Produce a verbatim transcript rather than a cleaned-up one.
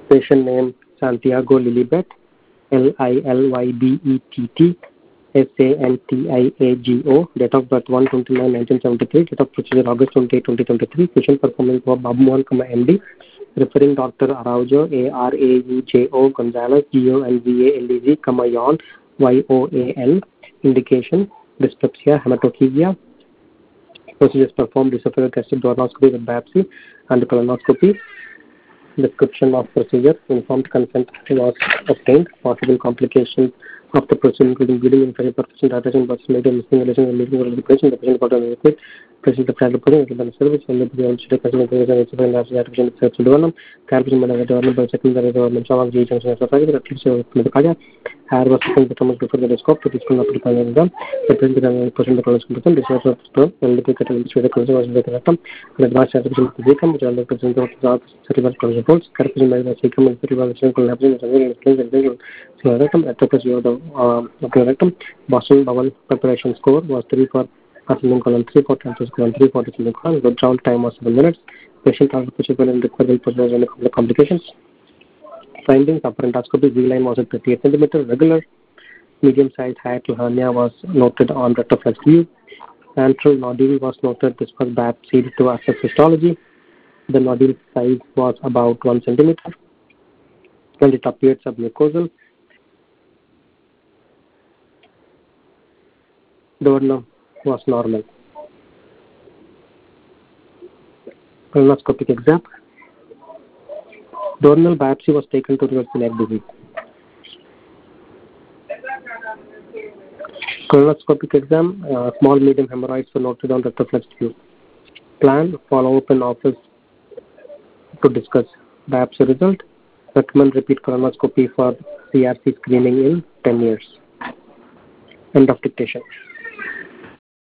Patient name Santiago Lilibet, L I L Y B E T T S A N T I A G O. Date of birth one twenty-nine nineteen seventy-three. Date of procedure August twenty-eighth twenty twenty-three. Patient performance for Babu Mohan, M D. Referring Doctor Araujo, A R A U J O Gonzalez, G O N V A L E Z, Yon, Y O A L. Indication dyspepsia, hematochezia. Procedures performed esophageal gastric duodenoscopy with biopsy and colonoscopy. Description of procedure. Informed consent was obtained. Possible complications of the procedure including bleeding, infection, perfusion, dilatation, burst, major missing relation, and leading to depression, the patient got an liquid, patient of child pudding, and service, and the patient should consider the patient is a patient of search development, calculation by the government by checking the government of the junction of society, the clips of the cardia, hair was taken determined before the scope to discern up to the final exam, the patient of the coloscopy, this was the sperm, and the patient of the coloscopy was the rectum, and the glass certification of the victim, which are the patient of the cerebral coloscopy, calculation by the secum and cerebral collaboration, and the rectum, at the pressure of the rectum. Boston bowel preparation score was three for ascending colon, three for transverse colon, three for descending colon. Withdrawal time was seven minutes. Patient transfer and required procedures and complications. Findings after endoscopy, V-line was at thirty-eight centimeters, regular. Medium-sized hiatal hernia was noted on rectoflex view. Antral nodule was noted. This was biopsied to assess histology. The nodule size was about one centimeter, and it appeared submucosal. Duodenum was normal. Colonoscopic exam. Duodenal biopsy was taken to reverse celiac disease. Colonoscopic exam. Uh, small medium hemorrhoids were noted on rectoflex view. Plan follow up in office to discuss biopsy result. Recommend repeat colonoscopy for C R C screening in ten years. End of dictation.